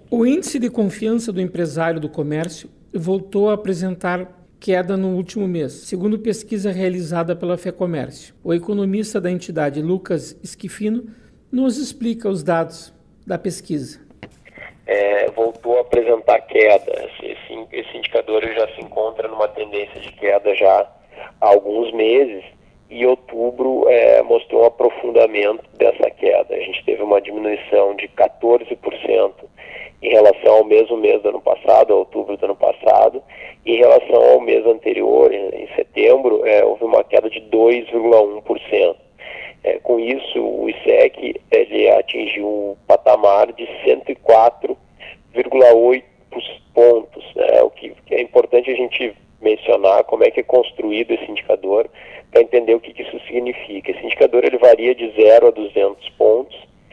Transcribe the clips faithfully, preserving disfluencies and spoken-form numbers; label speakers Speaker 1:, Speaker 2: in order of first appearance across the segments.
Speaker 1: O índice de confiança do empresário do comércio voltou a apresentar queda no último mês, segundo pesquisa realizada pela FEComércio. O economista da entidade, Lucas Schifino, nos explica os dados da pesquisa.
Speaker 2: É, voltou a apresentar queda. Esse, esse indicador já se encontra numa tendência de queda já há alguns meses, e outubro é, mostrou um aprofundamento dessa queda. A gente teve uma diminuição de quatorze por cento em relação ao mesmo mês do ano passado, a outubro do ano passado, e em relação ao mês anterior, em, em setembro, é, houve uma queda de dois vírgula um por cento. É, com isso, o I S E C ele atingiu um patamar de cento e quatro vírgula oito pontos, né? O que, que é importante a gente mencionar como é que é construído esse indicador para entender o que, que isso significa. Esse indicador ele varia de zero a duzentos pontos,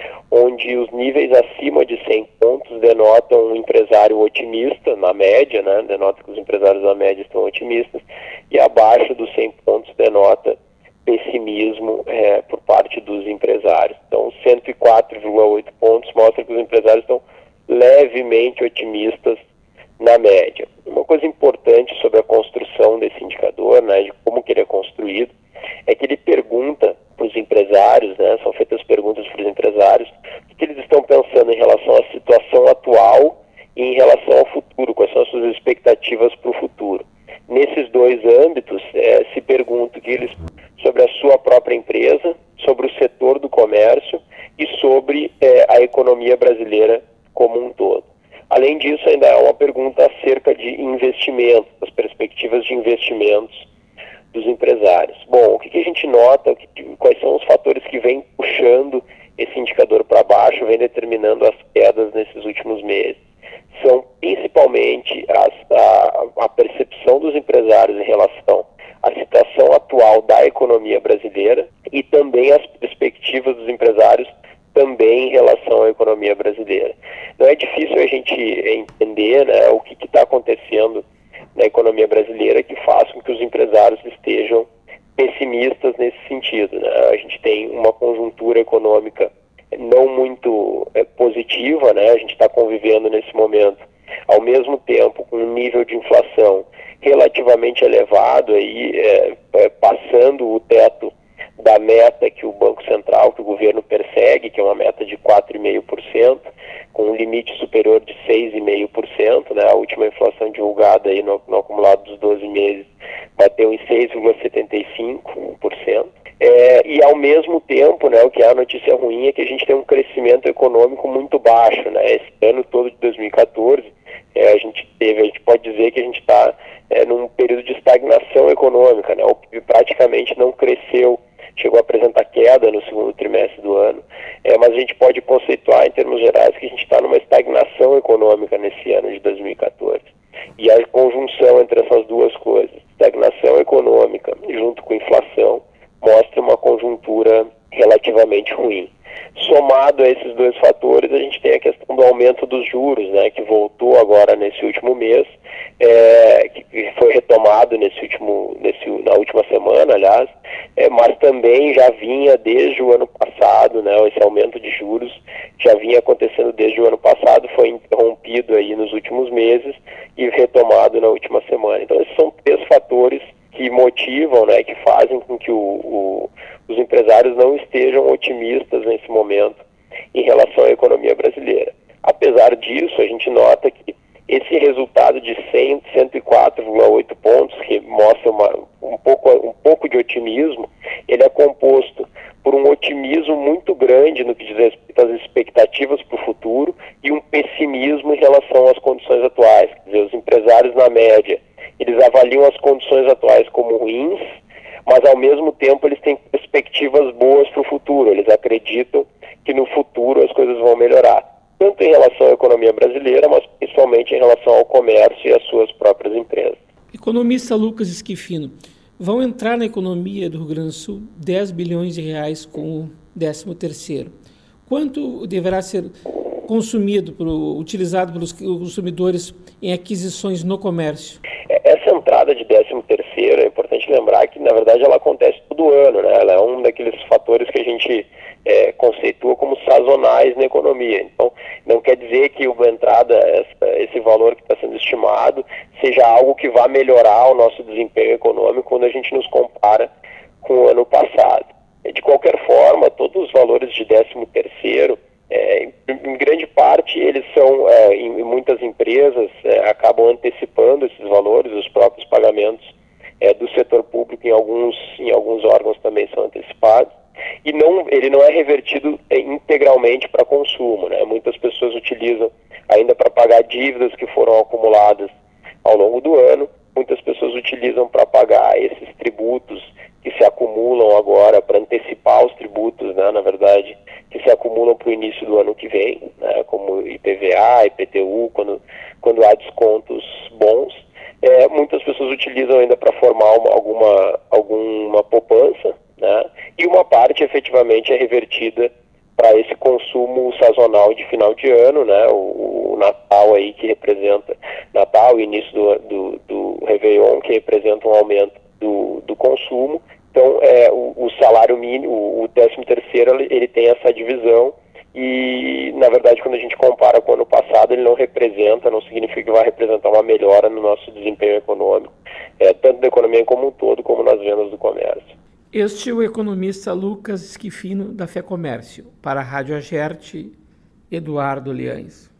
Speaker 2: onde os níveis acima de cem pontos denotam um empresário otimista, na média, né? Denota que os empresários na média estão otimistas, e abaixo dos cem pontos denota pessimismo é, por parte dos empresários. Então, cento e quatro vírgula oito pontos mostra que os empresários estão levemente otimistas na média. Uma coisa importante sobre a construção desse indicador, né, de como que ele é construído, é que ele pergunta para os empresários, né, são feitas perguntas para os empresários, o que eles estão pensando em relação à situação atual e em relação ao futuro, quais são as suas expectativas para o futuro. Nesses dois âmbitos, é, se pergunta que eles sobre a sua própria empresa, sobre o setor do comércio e sobre é, a economia brasileira como um todo. Além disso, ainda é uma pergunta acerca de investimentos, as perspectivas de investimentos dos empresários. Bom, o que, que a gente nota, quais são os fatores que vêm puxando esse indicador para baixo, vêm determinando as quedas nesses últimos meses? São principalmente as, a, a percepção dos empresários em relação à situação atual da economia brasileira e também as perspectivas dos empresários também em relação à economia brasileira. Não é difícil a gente entender, né, o que está acontecendo na economia brasileira que faz com que os empresários estejam pessimistas nesse sentido, né? A gente tem uma conjuntura econômica não muito é, positiva, né? A gente está convivendo nesse momento, ao mesmo tempo, com um nível de inflação relativamente elevado, aí, é, é, passando o teto da meta que o Banco Central, que o governo persegue, que é uma meta de quatro vírgula cinco por cento, com um limite superior de seis vírgula cinco por cento, né? A última inflação divulgada aí no, no acumulado dos doze meses bateu em seis vírgula setenta e cinco por cento. É, e ao mesmo tempo, né, o que é a notícia ruim é que a gente tem um crescimento econômico muito baixo, né? Esse ano todo de dois mil e quatorze, é, a gente teve, a gente pode dizer que a gente está é, num período de estagnação econômica, né? O P I B praticamente não cresceu, chegou a apresentar queda no segundo trimestre do ano, é, mas a gente pode conceituar em termos gerais que a gente está numa estagnação econômica nesse ano de dois mil e quatorze. E a conjunção entre essas duas coisas, estagnação econômica junto com inflação, mostra uma conjuntura relativamente ruim. Somado a esses dois fatores, a gente tem a questão do aumento dos juros, né, que voltou agora nesse último mês, é, que foi retomado nesse último, nesse, na última semana, aliás, é, mas também já vinha desde o ano passado, né, esse aumento de juros já vinha acontecendo desde o ano passado, foi interrompido aí nos últimos meses e retomado na última semana. Então, esses são três fatores que motivam, né, que fazem com que o, o, os empresários não estejam otimistas nesse momento em relação à economia brasileira. Apesar disso, a gente nota que esse resultado de cem, cento e quatro vírgula oito pontos, que mostra uma, um, pouco, um pouco de otimismo, ele é composto por um otimismo muito grande no que diz respeito às expectativas para o futuro e um pessimismo em relação às condições atuais. Quer dizer, os empresários, na média, eles avaliam as condições atuais como ruins, mas ao mesmo tempo eles têm perspectivas boas para o futuro. Eles acreditam que no futuro as coisas vão melhorar, tanto em relação à economia brasileira, mas principalmente em relação ao comércio e às suas próprias empresas.
Speaker 1: Economista Lucas Schifino, vão entrar na economia do Rio Grande do Sul dez bilhões de reais com o décimo terceiro. Quanto deverá ser consumido, por, utilizado pelos consumidores em aquisições no comércio?
Speaker 2: Essa é entrada de décimo terceiro, é importante lembrar que, na verdade, ela acontece todo ano, né? Ela é um daqueles fatores que a gente é, conceitua como sazonais na economia. Então, não quer dizer que uma entrada, essa, esse valor que está sendo estimado, seja algo que vá melhorar o nosso desempenho econômico quando a gente nos compara com o ano passado. De qualquer forma, todos os valores de décimo terceiro, É, em grande parte, eles são, é, em muitas empresas, é, acabam antecipando esses valores, os próprios pagamentos é, do setor público em alguns, em alguns órgãos também são antecipados, e não, ele não é revertido é, integralmente para consumo, né? Muitas pessoas utilizam ainda para pagar dívidas que foram acumuladas ao longo do ano, muitas pessoas utilizam para pagar esses tributos que se acumulam agora, para antecipar os tributos, né, na verdade, que se acumulam para o início do ano que vem, né, como I P V A, I P T U, quando, quando há descontos bons. É, muitas pessoas utilizam ainda para formar uma, alguma, alguma poupança, né, e uma parte efetivamente é revertida para esse consumo sazonal de final de ano, né, o, o Natal aí que representa, Natal, o início do, do, do Réveillon, que representa um aumento do, do consumo. Então, é, o, o salário mínimo, o décimo terceiro, ele tem essa divisão e, na verdade, quando a gente compara com o ano passado, ele não representa, não significa que vai representar uma melhora no nosso desempenho econômico, é, tanto da economia como um todo, como nas vendas do comércio.
Speaker 1: Este é o economista Lucas Schifino, da FEComércio. Para a Rádio Agerte, Eduardo Liães.